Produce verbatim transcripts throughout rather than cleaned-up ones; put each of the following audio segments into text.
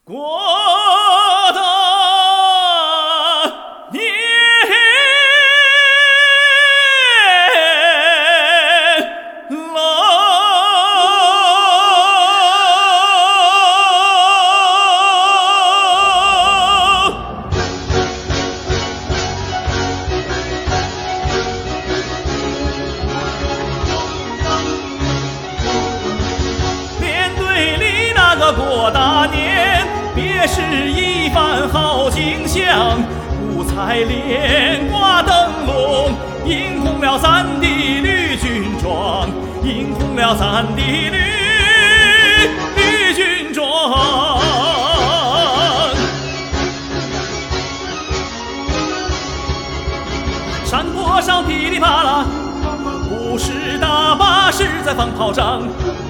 过的年喽，面对你那个过大年，别是一番好景象，五彩连挂灯笼，映红了咱的绿军装，映红了咱的绿绿军装。山坡上噼里啪啦，不是大巴，是在放炮仗。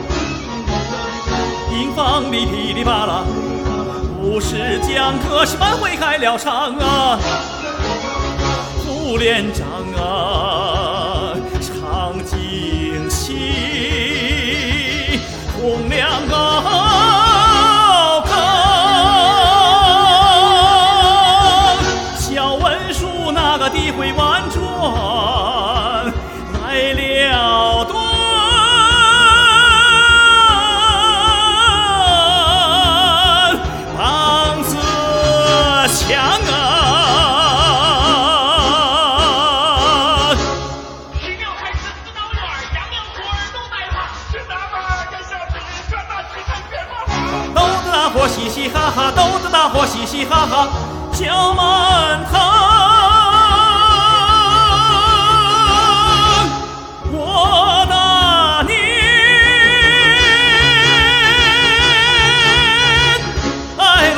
营房里噼里啪啦，不是讲课，是晚会开了场啊。副连长啊，唱京戏，洪亮高亢。小文书那个诋毁婉转，来了多。强啊！ 奇妙开始指导员，杨苗土耳都带话，是大妈跟小弟这大体看变化化。 逗得大伙嘻嘻哈哈，逗得大伙嘻嘻哈哈，笑满堂。过大年，哎喽！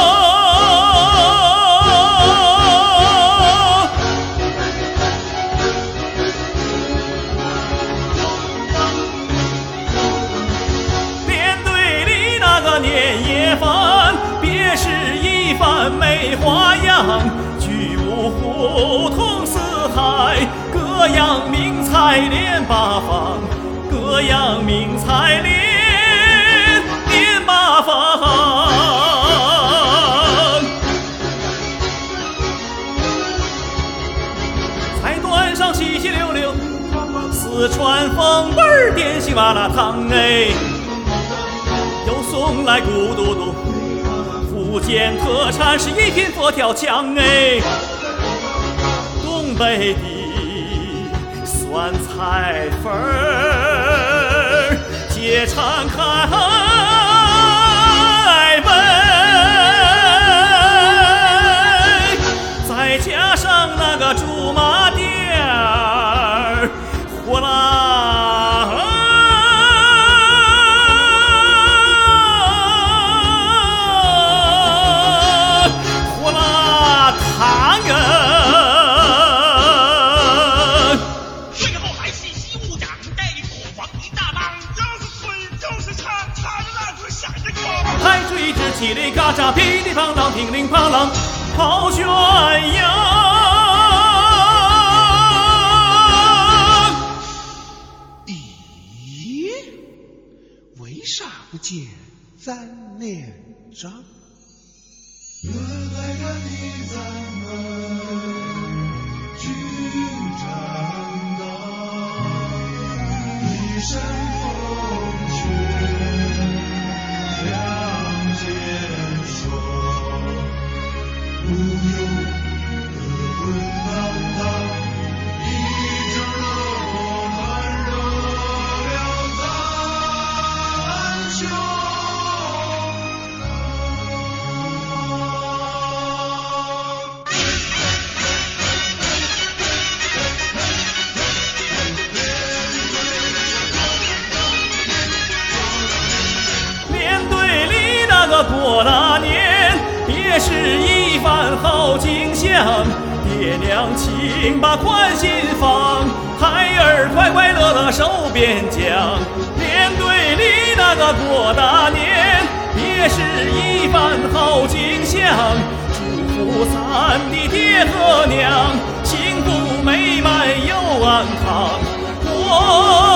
年夜饭，别是一番没花样，居无胡同四海，各样名菜连八方，各样名菜连连八方。菜端上稀稀溜溜，四川风味儿点心麻辣烫哎。又送来咕嘟嘟，福建特产是一品佛跳墙哎，东北的酸菜粉儿解馋开门，再加上那个猪麻垫儿，火辣。叽里嘎喳，噼里啪啦，乒铃啪啷，好宣扬。 咦，为啥不见咱连长？原来他的咱们军战党，一身风雪。不由得滚烫烫，一阵热火暖热了咱胸面对你那个过大年，别是一番好景象，爹娘亲把宽心放，孩儿快快乐乐守边疆。面对你那个过大年，别是一番好景象，祝福咱的爹和娘幸福美满又安康。我